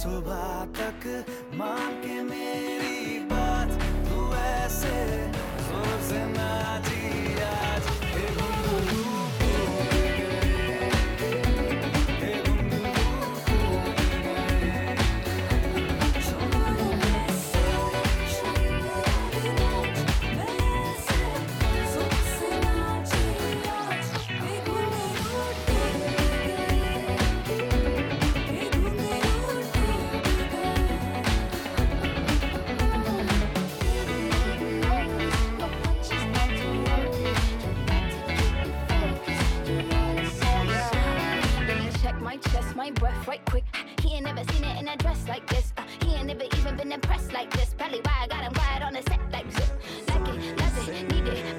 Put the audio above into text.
सुबह तक मान के मेरी बात, तू ऐसे जोर से नाची आज। हे घुंघरू my breath right quick. He ain't never seen it in a dress like this. He ain't never even been impressed like this. Probably why I got him quiet on the set like zip. Like it, need it.